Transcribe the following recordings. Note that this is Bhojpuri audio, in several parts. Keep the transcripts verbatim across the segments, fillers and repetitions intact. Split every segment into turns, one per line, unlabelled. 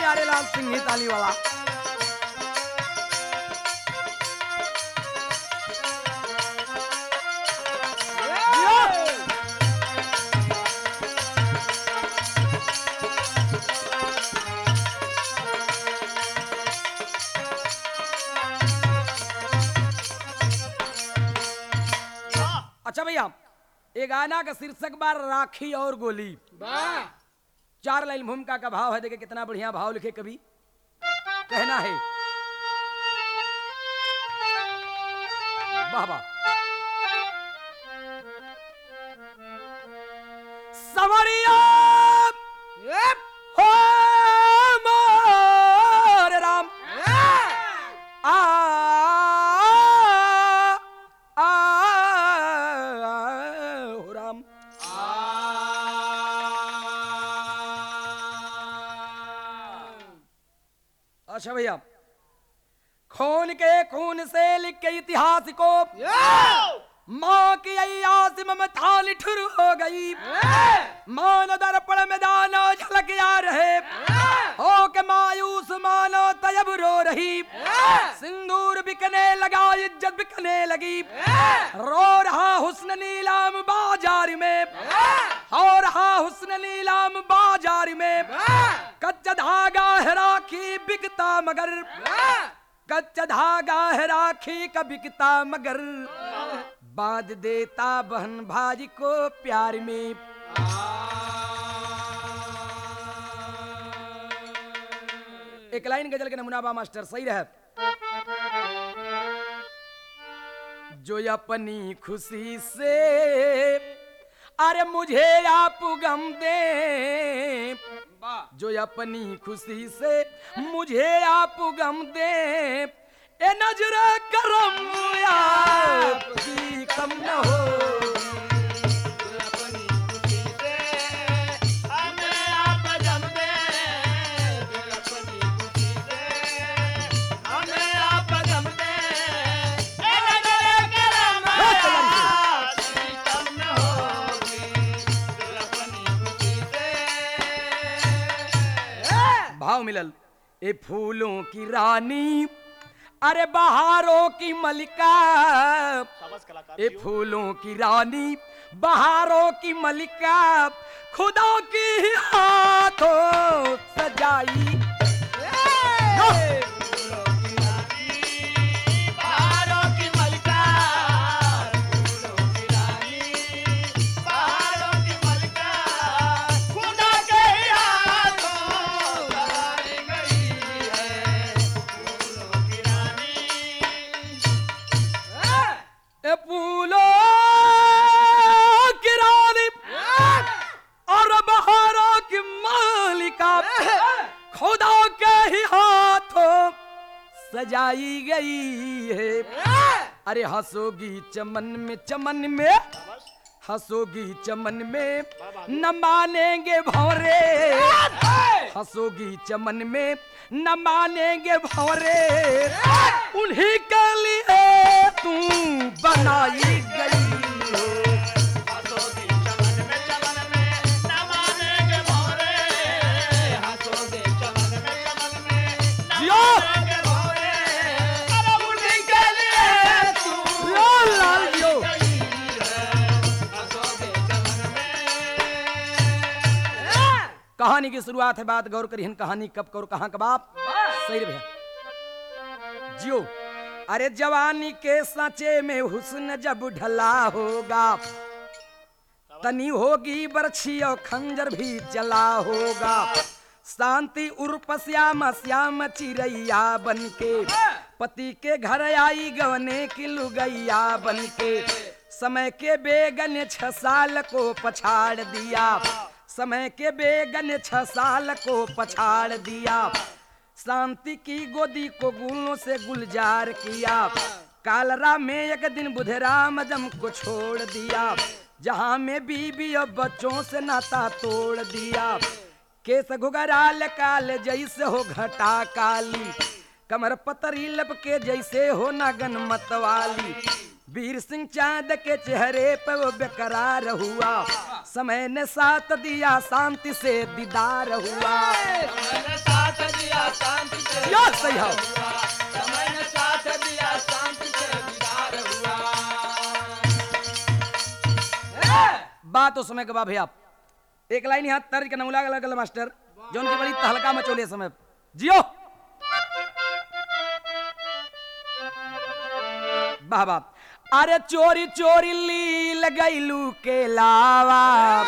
प्यारे लाल सिंह ही ताली वाला। अच्छा भैया, ये गाना का शीर्षक बार राखी और गोली। चार लाइन भूमिका का भाव है, देखे कितना बढ़िया भाव लिखे कवि। कहना है वाह वाह। सवरिया हो मोर राम आ आ हो राम अच्छा भैया, खून के खून से लिख के इतिहास को माँ की अयास ममता निठुर हो गई। मान दर्पण में दाना झलक आ रहे हो के मायूस मानो तब रो रही। सिंदूर बिकने लगा, इज्जत बिकने लगी। रो रहा हुस्न नीलाम बाजार में, हो रहा हुस्न नीलाम बाजार में। कच्चा धागा है राखी बिकता मगर, कच्चा धागा है राखी का बिकता मगर। बांध देता बहन भाई को प्यार में। एक लाइन गजल के नमूना बा मास्टर, सही रहे। जो अपनी खुशी से अरे मुझे आप गम दे, जो अपनी खुशी से मुझे आप गम दे। ए नजर करम आपकी कम न हो। भाव मिलल। ए फूलों की रानी अरे बहारों की मलिका, ए फूलों की रानी बहारों की मलिका। खुदा की हाथों सजाई सजाई गई है। अरे हंसोगी चमन में, चमन में हंसोगी चमन में न मानेंगे भौरे। हंसोगी चमन में न मानेंगे भौरे। उन्हीं के लिए तू बनाई गई हो। कहानी की शुरुआत है, बात गौर करिए। कहानी कब करो कहां कबाब, सही भैया जियो। अरे जवानी के सांचे में हुस्न जब ढला होगा, तनी होगी बरछी और खंजर भी चला होगा। शांति उर्फ श्याम श्याम चिरैया बनके पति के घर आई गवने की लुगैया बनके। समय के बेगन छह साल को पछाड़ दिया, समय के बेगन छह साल को पछाड़ दिया। शांति की गोदी को गुलों से गुलजार किया। कालरा में एक दिन बुधराम जम को छोड़ दिया। जहां में बीबी और बच्चों से नाता तोड़ दिया। केस घुघराल काल जैसे हो घटा काली, कमर पतरी लपके जैसे हो नागन मतवाली। वीर सिंह चांद के चेहरे पे वो बेकरार हुआ, समय ने साथ दिया शांति से दीदार हुआ।
समय ने साथ दिया शांति से
या सही है।
समय ने साथ दिया शांति से दीदार हुआ।
बात उस समय के बा भैया, एक लाइन यहाँ तर्ज के नमूला लगल मास्टर जो उनकी बड़ी तहलका मचोले समय जियो वाह वाह। अरे चोरी चोरी ली लगैलू के लावा,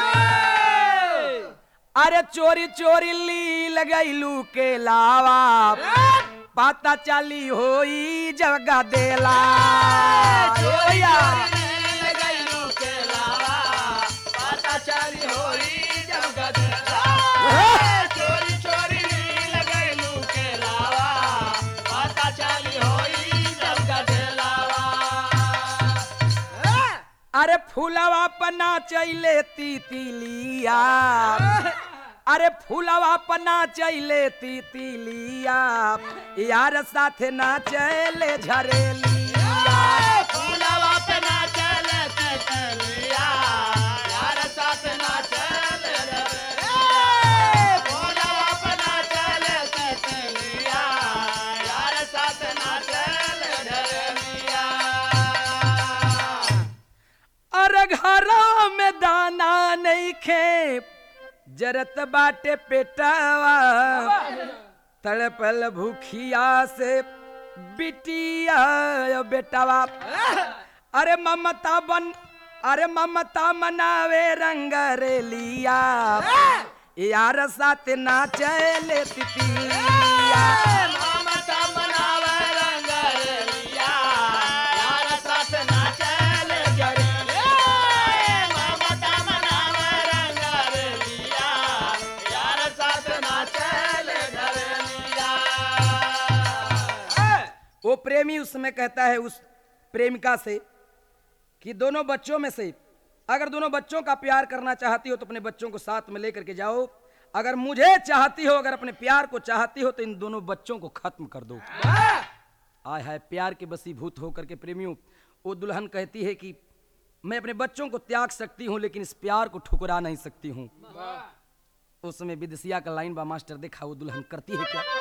अरे चोरी चोरी ली लगैलू के लावा, पता चली होई जगह देला।
चोरी चोरी लगैलू के लावा, पता चली होई जगह देला। चोरी चोरी लगैलू के लावा, पता चली होई जगह देला।
अरे फूलवा पना चैले तीतिलिया, अरे फूलवा पना चैले तीतिलिया, यार साथे ना चले झरेलिया।
फूलवा पे ना चले तीतिलिया, यार साथ ना चले झरेलिया। फूलवा पे ना चले तीतिलिया, यार साथ ना चले झरेलिया।
अरे घरों में दाना नहीं खे जरत बाटे पेटावा, तड़पल भूखिया से बिटिया बेटावा। अरे ममता बन अरे ममता मनावे रंग रेलिया, यार साथ ना चले तितिलिया।
ममता मनावे रंग रेलिया, यार साथ ना चले झरेलिया। ममता मनावे रंग रेलिया, यार साथ ना चले झरेलिया।
वो प्रेमी उस समय कहता है उस प्रेमिका से कि दोनों बच्चों में से अगर दोनों बच्चों का प्यार करना चाहती हो तो अपने बच्चों को साथ में लेकर के जाओ, अगर मुझे चाहती हो, अगर अपने प्यार को चाहती हो तो इन दोनों बच्चों को खत्म कर दो। आय हाय, प्यार के बसीभूत होकर के प्रेमियों वो दुल्हन कहती है कि मैं अपने बच्चों को त्याग सकती हूं लेकिन इस प्यार को ठुकरा नहीं सकती हूं। उस समय विदेशिया का लाइन बा मास्टर, देखा वो दुल्हन करती है क्या।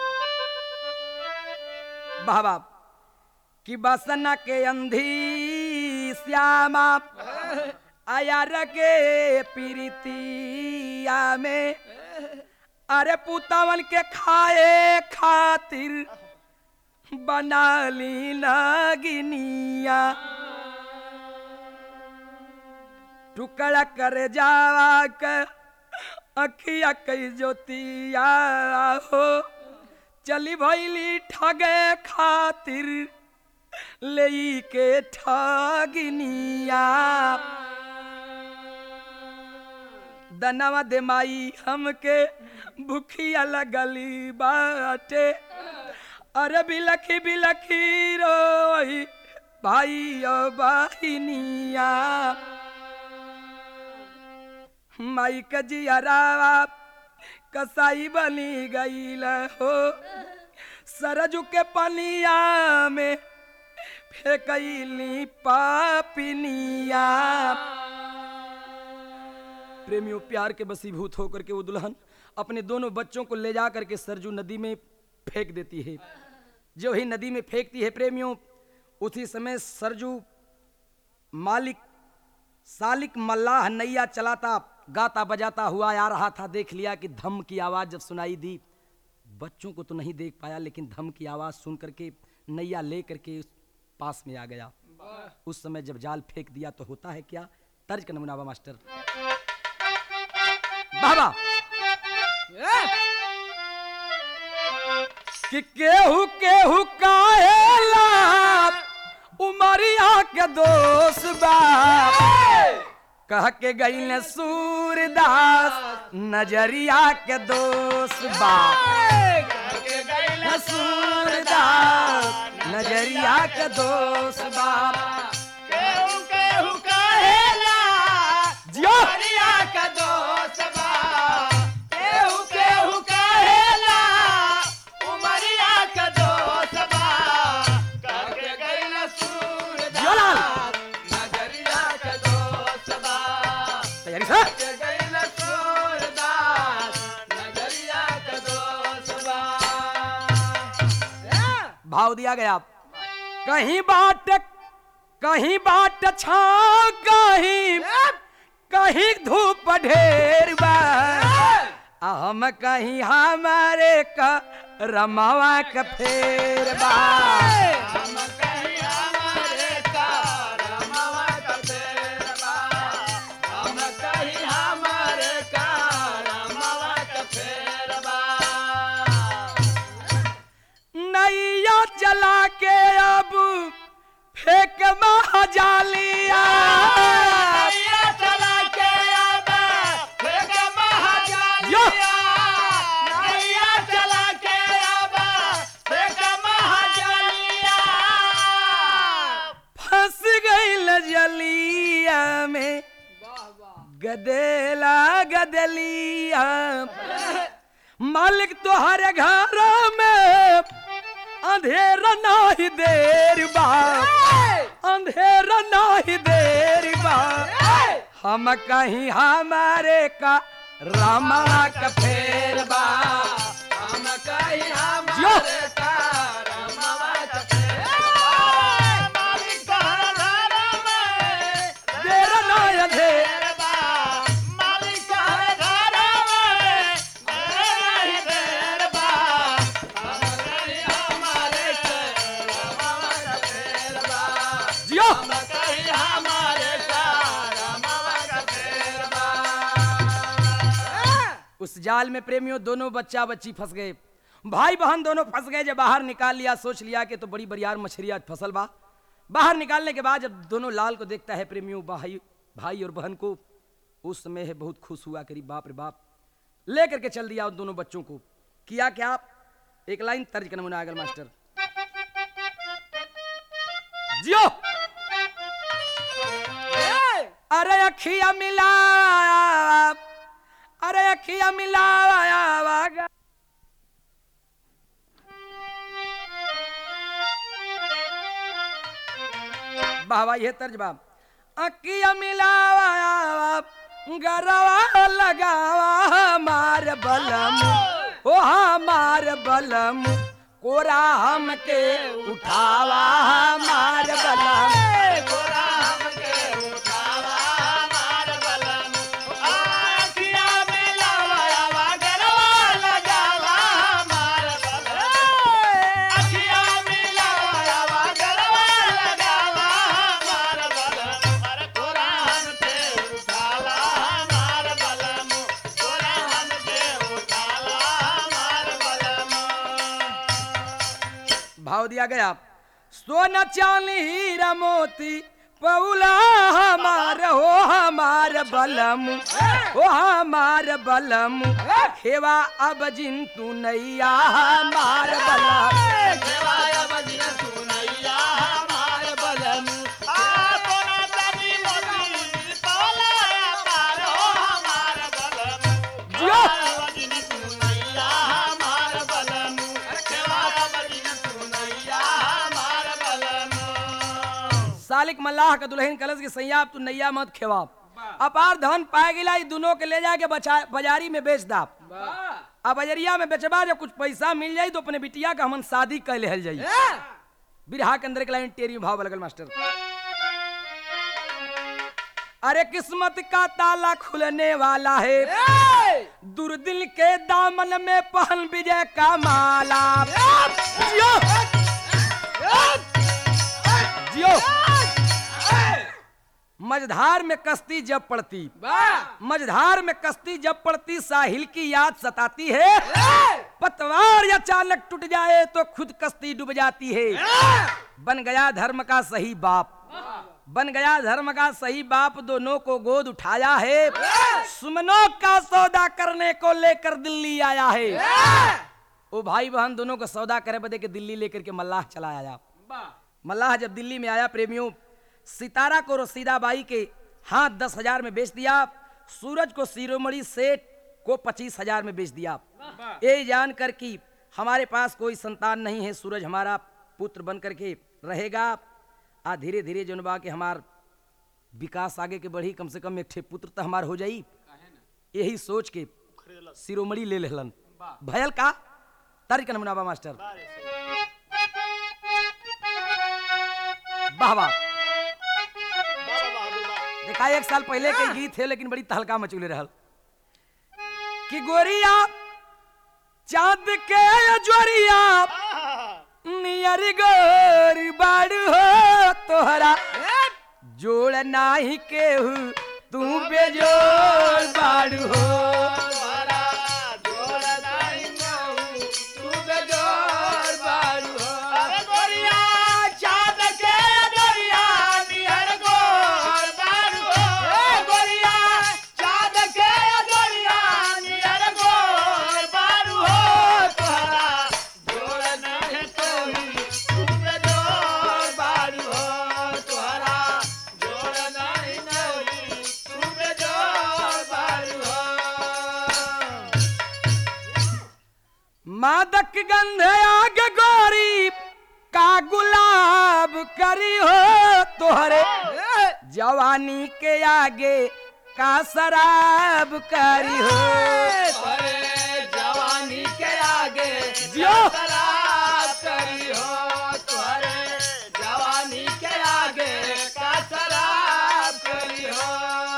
वाह वाह। कि बसना के अंधी श्यामा आयार के प्रीतिया में, अरे पुतवन के खाए खातिर बना ली नागिनिया। टुकड़ा कर जावा के अखिया कई ज्योतिया हो, चली भैली ठगे खातिर ले के ठगिनिया। दनवा दे माई हमके भूखिया लगली बाटे, अरे बिलखी बिलखी रोई भाई ओ बहिनिया। माई कजियरावा कसाई बनी गईल हो, सरजू के पनिया में फेंकैली पापिनिया। प्रेमियों प्यार के बसीभूत होकर के वो दुल्हन अपने दोनों बच्चों को ले जा करके सरजू नदी में फेंक देती है। जो ही नदी में फेंकती है प्रेमियों, उसी समय सरजू मालिक सालिक मल्लाह नैया चलाता गाता बजाता हुआ आ रहा था। देख लिया कि धम की आवाज जब सुनाई दी, बच्चों को तो नहीं देख पाया लेकिन धम की आवाज सुन करके नैया ले करके पास में आ गया। उस समय जब जाल फेंक दिया तो होता है क्या, तर्ज का नमूना मास्टर। बाबा कि केहू केहू काहेला उमरिया के दोस्त बाप, कह के गई ने सूरदास नजरिया के दोस्त बाप। सूरदास नजरिया के दोस्त बाप।
केहू केहू कहेला
जियो
नजरिया के दोस्त बाप। केहू केहू कहेला उमरिया के दोस्त बाप। करके गइल सूरदास
भाव दिया गया। कहीं बाट कहीं बाट छा कहीं कहीं धूप ढेर बा हम कहीं हमारे का रमावा का फेर बा
हम कहीं हमारे का रमावा का फेर बा हम कहीं हमारे का रमावा का फेर बा
नैया चला के अब फेंक महाजालिया
नैया चला के अब फेंक महाजालिया नैया चला के अब फेंक महाजालिया
फंस गई लजलिया में गदेला गदलिया मालिक तो हर घर में अंधेरा नाही देर बा अंधेरा नाही देर बा हम कहीं हमारे का रामा का फेर बा
हम कहीं हमारे का रमावा का फेर बा मालिक का घर में
देर नाही अंधेर
फेर बा मालिक का घर में नहीं फेर बा हम कहीं हमारे का रमावा का फेर बा
जियो
हम कहीं हमारे का रमावा का फेर बा
उस जाल में प्रेमियों दोनों बच्चा बच्ची फंस गए, भाई बहन दोनों फंस गए। जब बाहर निकाल लिया सोच लिया कि तो बड़ी बरियार मछली आज फसल बा। बाहर निकालने के बाद जब दोनों लाल को देखता है प्रेमियों भाई भाई और बहन को, उस समय है बहुत खुश हुआ करीब बाप रे बाप लेकर के चल दिया उन दोनों बच्चों को। किया क्या एक लाइन तर्ज का नमूना आगल मास्टर जियो अरे अखिया मिला अरे अखिया मिलावा बाबा ये तर्ज बा अखिया मिलावा गरवा लगावा मार बलम ओ हमार बलम कोरा हमके उठावा मार बलम
गोरा हमके उठावा मार बलम आखिया में लावा गरवा लगावा मार बलम आखिया में लावा गरवा लगावा मार बलम अरे गोरा हमके उठावा मार बलम गोरा हमके उठावा मार बलम
भाव दिया गया सोना चांदी हीरा मोती पौला हमार हो हमार बलम हो हमार बलम खेवा अब जिन तू नैया हमार बलम
देवाया बजिन सुनैया हमार बलम आ कोना तनी मोती पौला पार हो हमार बलम
जियो।
बजिन सुनैया हमार बलम देवाया बजिन सुनैया हमार बलम
सालिक मल्लाह का दुल्हन कलश के सैया तू नैया मत खेवा अपार धन पाए गिला ई दोनों के ले जाके बचा- बाजारी में बेच दा। अब बजरिया में बेचबा जब कुछ पैसा मिल जाई तो अपने बिटिया का हमन शादी कर ले जाई। बिरहा के अंदर के लाइन टेरी भाव लगल मास्टर अरे किस्मत का ताला खुलने वाला है दुर्दिल के दामन में पहन विजय का माला जियो जियो मझधार में कश्ती जब पड़ती मझधार में कश्ती जब पड़ती साहिल की याद सताती है पतवार अचानक टूट जाए तो खुद कश्ती डूब जाती है बन गया धर्म का सही बाप बन गया धर्म का सही बाप दोनों को गोद उठाया है सुमनों का सौदा करने को लेकर दिल्ली आया है वो भाई बहन दोनों को सौदा करे बदे के दिल्ली लेकर के मल्लाह चला आया। मल्लाह जब दिल्ली में आया प्रेमियों सितारा को रसीदाबाई के हाथ दस हजार में बेच दिया, सूरज को शिरोमणि सेठ को पच्चीस हजार में बेच दिया। ये जानकर कि हमारे पास कोई संतान नहीं है, सूरज हमारा पुत्र बन करके रहेगा आ धीरे धीरे जो बा के हमार विकास आगे के बढ़ी, कम से कम एक ठे पुत्र तो हमार हो जाई। यही सोच के शिरोमणि ले लेलन। भयल का तर्क नमूना बा मास्टर वाह वाह।
बाबा बहादुर बा।
देखा एक साल पहले के गीत है लेकिन बड़ी तहलका मचूले रहल कि गोरिया चांद के जोरिया
आहा।
नियर गोर बाड़ू हो तोहरा जोड़ नाही केहू तू बेजोड़ बाड़ू हो।
तोहरा जोड़ नाही केहू, तू बेजोड़ बाड़ू हो। अरे गोरिया चाँद के जोरिया नियर गोर बाड़ू हो। ए गोरिया चाँद के जोरिया नियर गोर बाड़ू हो। तोहरा जोड़ नाही केहू, तू बेजोड़ बाड़ू हो। तोहरा जोड़ नाही केहू, तू बेजोड़ बाड़ू हो।
मादक गंध आग गोरी का गुलाब करी हो तोहरे जवानी के आगे का शराब करी हो।
तोहरे जवानी के आगे
जियो।
शराब करी हो। तोहरे जवानी के आगे का शराब करी हो।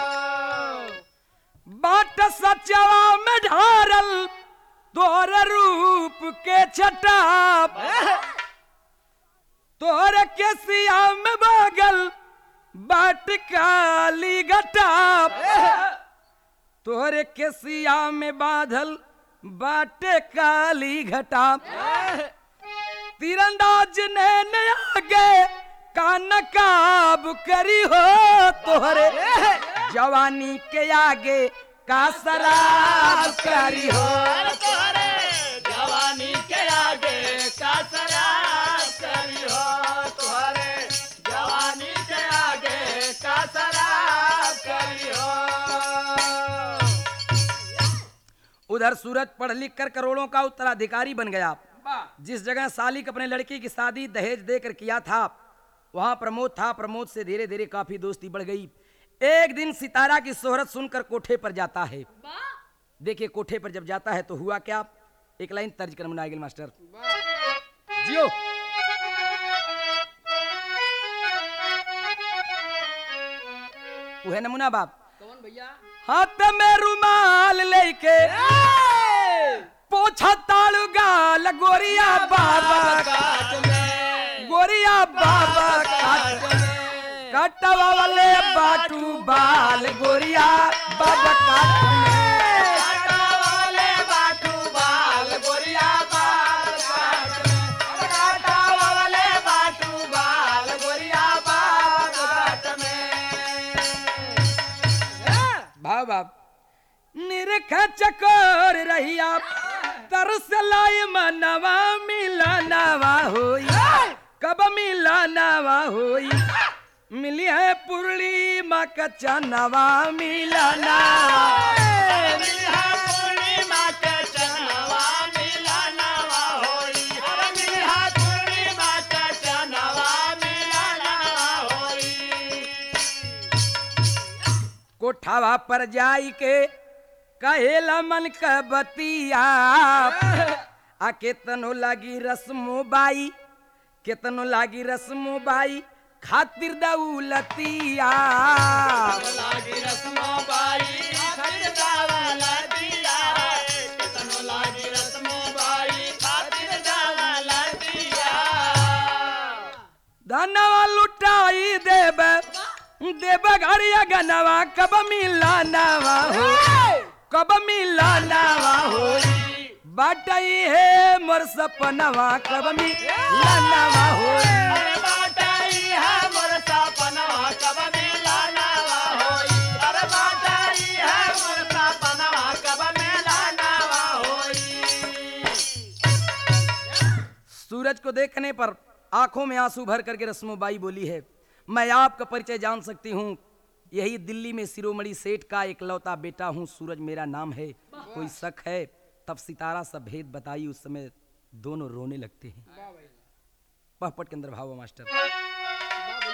बाट सचवा में ढारल तोर रूप के छटाप तोर के सिया में बागल बाट काली घटाप तोर के सिया में बाधल बाटे काली घटाप तीरंदाज ने न आगे का नकाब करी हो तोहरे जवानी के आगे का शराब करी हो।
अरे तोहरे जवानी के आगे का शराब करी हो। तोहरे जवानी के आगे का शराब करी हो।
उधर सूरज पढ़ लिख कर करोड़ों का उत्तराधिकारी बन गया। जिस जगह सालिक अपने लड़की की शादी दहेज देकर किया था वहां प्रमोद था। प्रमोद से धीरे धीरे काफी दोस्ती बढ़ गई। एक दिन सितारा की शोहरत सुनकर कोठे पर जाता है। देखिए कोठे पर जब जाता है तो हुआ क्या, एक लाइन तर्ज कर मुनागिल मास्टर जियो। वो है नमूना बाप
कौन भैया?
हाथ में रुमाल लेके पोछा तालू गाल गोरिया बाबा
काट में,
गोरिया बाबा
काट
काट
में,
कटवा वाले बाटू बाल गोरिया बाबा काट में।
काटा वाले बाटू बाल गोरिया बाल काट में। काटा वाले बाटू बाल गोरिया बाल काट में।
भाव बाप निरख चकोर रहिया तरस लाई मनवा मिला नवा होई कब मिला नवा होई मिली है पुरली माँ कच्चा नवा मिला नवा।
मिला पूर्णिमा के चनवा मिला नवा होई। अरे मिला पूर्णिमा के चनवा मिला नवा होई।
कोठावा पर जाई के कहेला मन का बतिया आ केतनो लागी रस्मो बाई केतनो लागी रस्मो बाई खातिर दौलतिया।
लागी रस्मो बाई खातिर दौलतिया। कितनो लागी रस्मो बाई खातिर दौलतिया।
धनवा लुटाई देब देब घड़िया गनवा कब मिला नवा हो कब मिला नवा हो बाटई है मोर सपनवा कब मिला नवा हो।
अरे बाटाई है मोर सपनवा कब मिला नवा होई। अरे बाटाई है मोर सपनवा कब मिला नवा होई।
सूरज को देखने पर आंखों में आंसू भर करके रस्मोबाई बोली है, मैं आपका परिचय जान सकती हूँ। यही दिल्ली में शिरोमणि सेठ का इकलौता बेटा हूँ, सूरज मेरा नाम है। कोई शक है? तब सितारा सब भेद बताई। उस समय दोनों रोने लगते हैं। पहपट के अंदर भाव मास्टर।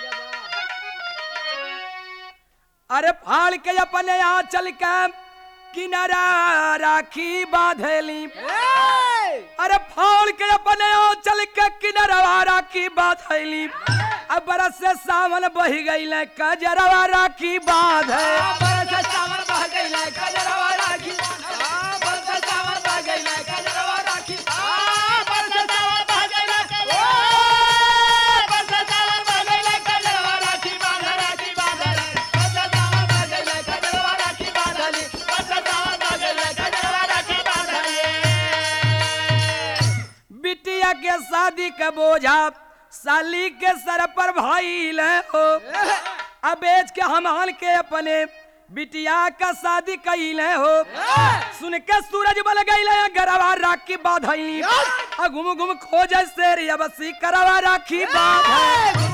अरे फाड़ के अपने यहाँ चल के किनारा राखी बांधली अरे फाड़ के अपने चल के किनारा राखी बांधली अब बरस से सावन बही गई कजरवा राखी बांधे बिटिया के शादी का बोझा साली के सर पर भाई ले हो अब बेच के हमाल के अपने बिटिया का शादी कईले हो सुन के सूरज बल गईले गरवा राखी बांधली आ घुम घुम खोजे शेर अब सी करवा राखी बांधे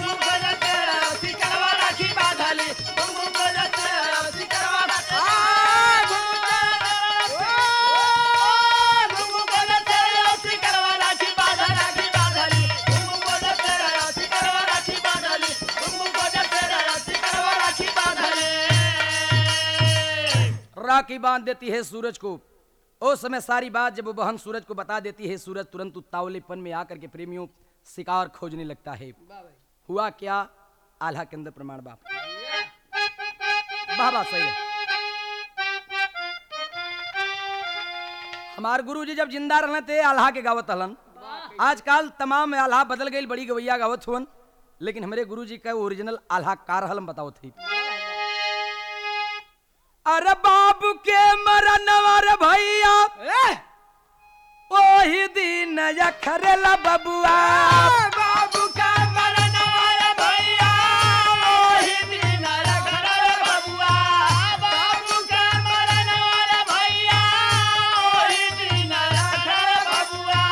राखी बांध देती है सूरज को। उस समय सारी बात जब वो बहन सूरज को बता देती है, सूरज तुरंत उतावलेपन में आकर के प्रेमियों शिकार खोजने लगता है। हुआ क्या, आल्हा के अंदर प्रमाण बाप बाबा सही है। हमार गुरु जी जब जिंदा रहने थे आल्हा के गावत हलन। आजकल तमाम आल्हा बदल गई, बड़ी गवैया गावत हुन, लेकिन हमारे गुरु जी का ओरिजिनल आल्हा कार हलम बताओ थी। अरे बाबू के मरनवर भैया ओही दिन यखरेला बबुआ
बाबू का मरनवर भैया ओही दिन यखरेला बबुआ बाबू का मरनवर भैया ओही दिन यखरेला बबुआ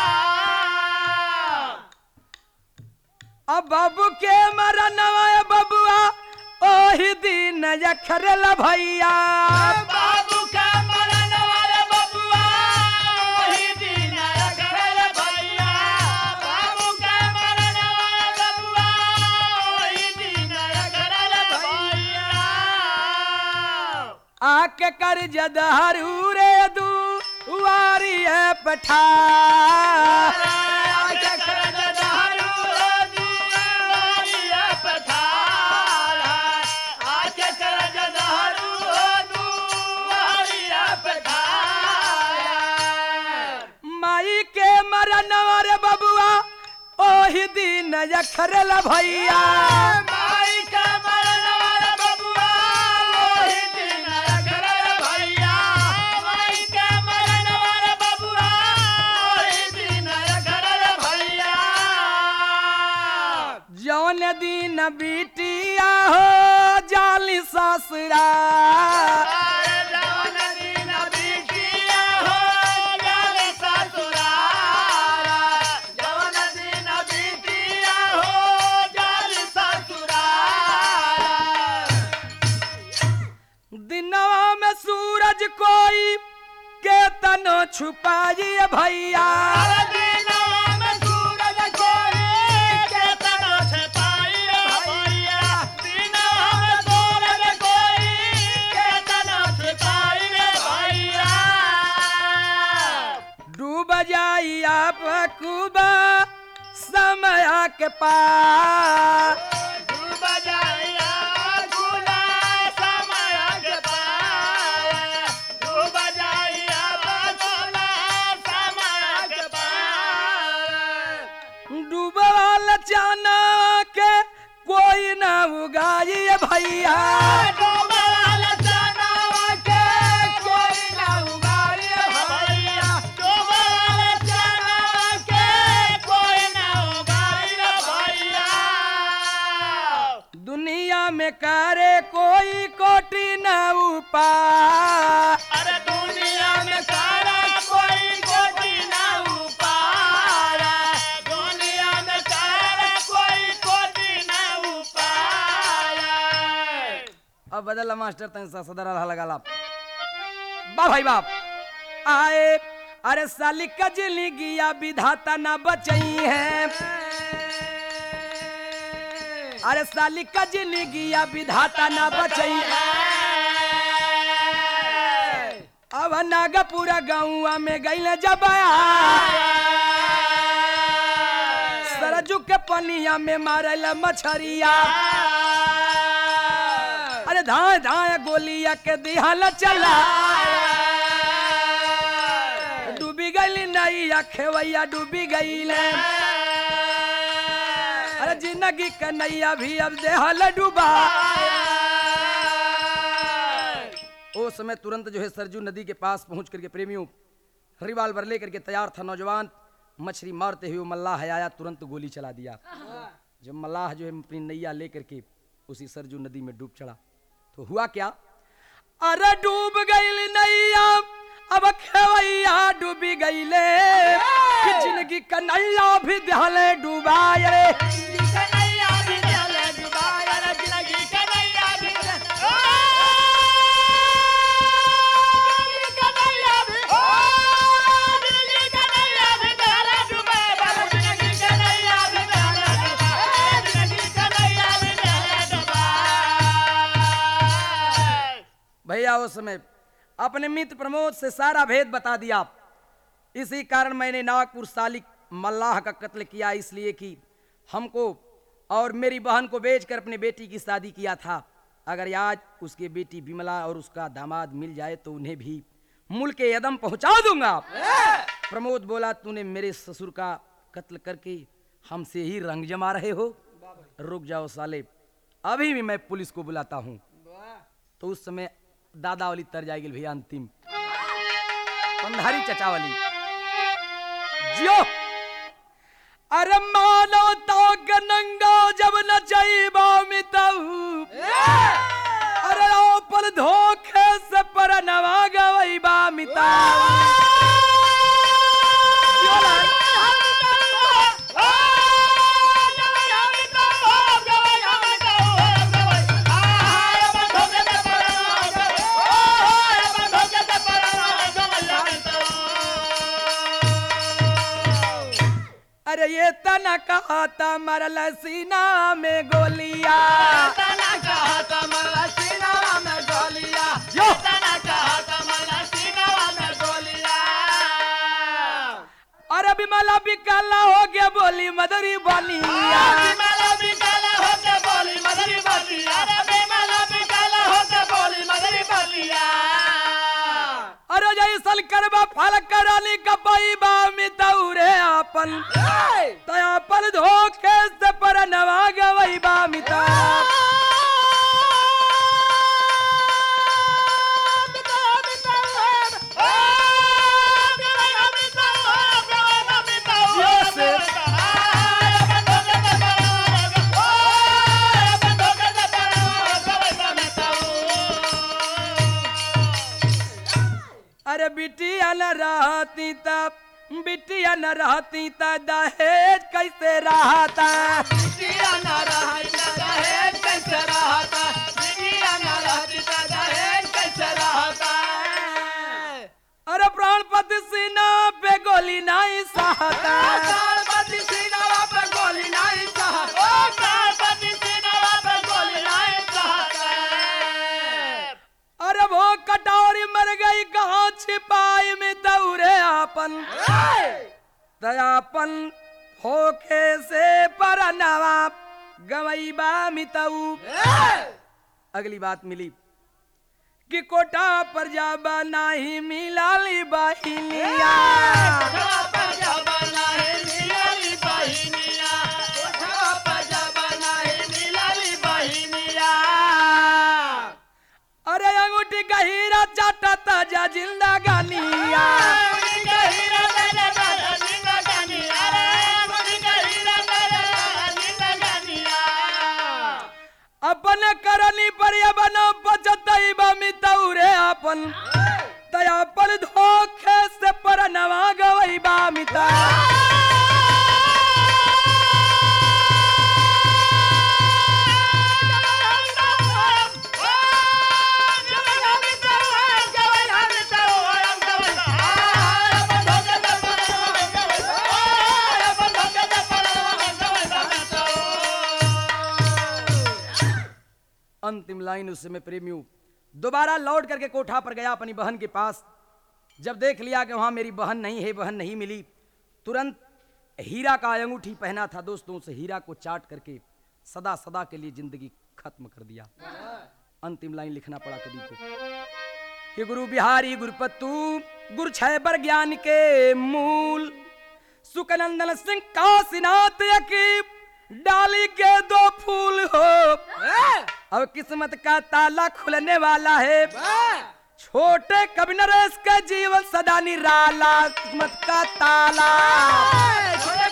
अब बाबू के मरनवर बबुआ ओही दिन यखरेला भैया
बाबू का मरनवर बबुआ ओही दिन यखरेला भैया बाबू का मरनवर बबुआ ओही दिन यखरेला भैया
आके कर जदहरू रे दुआरी है पठा
आके कर जदहरू दुआरी है पठा
माई के मरनवर बबुआ ओही दिन यखरेला भैया
माई के मरनवर बबुआ ओही दिन यखरेला भैया माई के मरनवर बबुआ ओही दिन यखरेला भैया
जौन दिन बिटिया हो जाली ससुरा
जौन दिन बिटिया हो जाली ससुराल जौन दिन बिटिया हो जाली ससुराल
दिनवा में सूरज कोई के तनो छुपाई भैया
दिनवा में सूरज कोई के तनो छुपाई भैया दिनवा में सूरज कोई के तनो छुपाई भैया
डूब जाई आप कुबा समय के पार
डूब जाइया गुना समय के पार डूब जाइया गुना समय के पार
डूबल चाना के कोई ना उगाई भैया
डूबल चनावा के कोई ना उगाई भैया डूबल चनावा के कोई ना उगाई भैया
दुनिया में करे कोई कोटि ना उपा
अरे दुनिया में सारा कोई कोटि ना उपार दुनिया में सारा कोई कोटि ना उपार
अब बदला मास्टर तन सदर लगा ला बा भाई बाप आए अरे साली कजली गिया विधाता ना बचई है अरे साली कजली गिया विधाता ना बचई है अब नागपुरा गाँव में गईले जब सरजू के पनिया में मारल मछरिया अरे धाए धाए गोलिया के दिहाल चला डूबी गई नैया खेवैया डूबी गईले अरे जिंदगी के नैया भी अब देहाल डूबा। उस समय तुरंत जो है सरजू नदी के पास पहुंच करके प्रेमियों रिवाल्वर लेकर के तैयार था नौजवान मछली मारते हुए मल्लाह आया तुरंत गोली चला दिया। जब मल्लाह जो है अपनी नैया लेकर के उसी सरजू नदी में डूब चढ़ा तो हुआ क्या अरे डूब गई नैया अब खेवैया डूबी गईले कि जिंदगी का नैया भी दहले डूबाए भैया उस समय अपने मित्र प्रमोद से सारा भेद बता दिया। इसी कारण मैंने नागपुर सालिक मल्लाह का कत्ल किया इसलिए कि हमको और मेरी बहन को बेचकर अपनी बेटी की शादी किया था। अगर आज उसकी बेटी विमला और उसका दामाद मिल जाए तो उन्हें भी मुल्क के यदम पहुंचा दूंगा। प्रमोद बोला तूने मेरे ससुर का कत्ल करके हमसे ही रंग जमा रहे हो। रुक जाओ साले अभी भी मैं पुलिस को बुलाता हूँ। तो उस समय दादा वाली तर जाएगी भैया अंतिम पंधारी चचा वाली जियो अरे मानो तो गनंगा जब न जाइबा मिताऊ अरे ओपल धोखे से पर नवा गवैबा मिताऊ अरे ये तना कहता मरल सीना में गोलिया
तना कहता मरल सीना में गोलिया
जो
तना कहता मरल सीना में गोलिया
अरे विमला बिकाला हो गया बोली मदरी बनिया
विमला बिकाला हो के बोली मदरी बनिया अरे विमला बिकाला हो के बोली मदरी बनिया
अरे जैसल करबा फल करानी कपई बा मितौरे आपन तयापन धोखे से पर नवा गवई बा मिता अरे बिटिया न रहती तब बिटिया न रहती त दहेज कैसे रहता
बिटिया न रहती त दहेज कैसे रहता बिटिया न रहती त दहेज कैसे रहता
अरे प्राणपति सीना पे गोली नहीं सहता
प्राणपति सीना पे गोली नहीं सहता ओ प्राणपति सीना पे गोली नहीं सहता
अरे वो कटोरी मर गई कहाँ छिपाई में दौरे आपन दयापन होखे से पर नवाब गवैबा मितऊ। अगली बात मिली कि कोटा पर जाबा नहीं मिलाली बहिनिया
पर जाबा नहीं मिलाली बहिनिया कोटा पर जाबा नहीं मिलाली बहिनिया
अरे अंगूठी का हीरा चाटता जा जिंदगानिया अपन करनी पर बना बचतई मितौरे अपन तयापन धोखे से पर नवा गवई बा मिता अंतिम लाइन उस समय प्रेमियों दोबारा लौट करके कोठा पर गया अपनी बहन के पास जब देख लिया कि वहां मेरी बहन नहीं है, बहन नहीं मिली, तुरंत हीरा का अंगूठी पहना था दोस्तों, से हीरा को चाट करके सदा सदा के लिए जिंदगी खत्म कर दिया। अंतिम लाइन लिखना पड़ा कवि को कि गुरु बिहारी गुरुपत्तु गुरु छह बर ज्ञान के मूल, सुखनंदन सिंह काशीनाथ की डाली के दो फूल हो। अब किस्मत का ताला खुलने वाला है, छोटे कवि नरेश का जीवन सदा निराला, किस्मत का ताला।